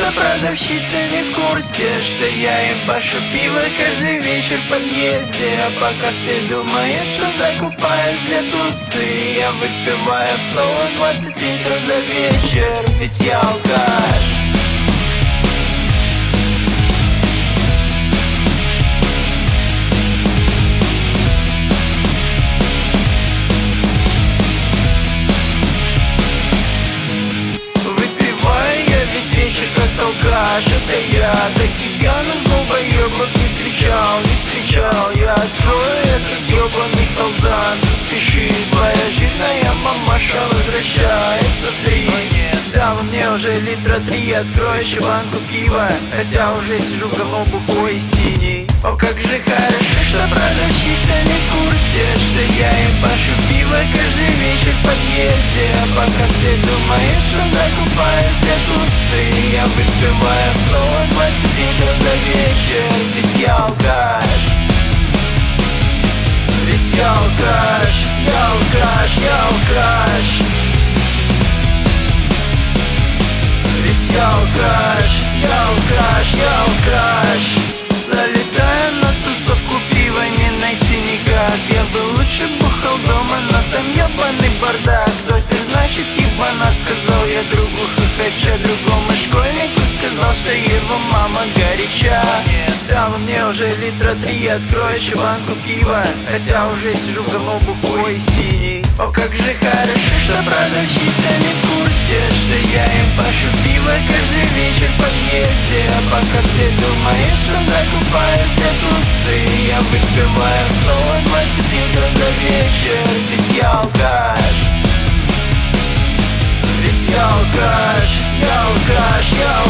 что продавщица не в курсе, что я ебашу пиво каждый вечер в подъезде. А пока все думают, что закупаюсь для тусы, я выпиваю в соло 20 литров за вечер, ведь я алкаш. Это я, таких пьяных долбоёбов не встречал. Я открою этот ёбаный колзан, спеши, твоя жирная мамаша возвращается в 3. Дала мне уже литра 3, открою еще банку пива, хотя уже сижу в говно бухой и синий. О, как же хорошо, что продавщица не в курсе, что я ебашу пиво каждый вечер в подъезде. А пока все думают, что закупаюсь для тусы, я выпиваю в соло 20 литров за вечер, ведь я алкаш. Ведь я алкаш, я алкаш, я алкаш. Ведь я алкаш, я алкаш, я алкаш. Залетаю на тусовку, пива не найти никак. Я бы лучше бухал дома, но там ебаный бардак. Доктор, значит, ебанат, сказал я другу хохоча. Другому школьнику сказал, что его мама горяча. Дала мне уже литра 3, открою еще банку пива, хотя уже сижу в говно бухой и синий. О, как же хорошо, что продавщица не в курсе, что я ебашу пиво каждый вечер в подъезде. А пока все думают, что закупаюсь для тусы, я выпиваю в соло 20 литров за вечер, ведь я алкаш. Ведь я алкаш, я алкаш, я алкаш.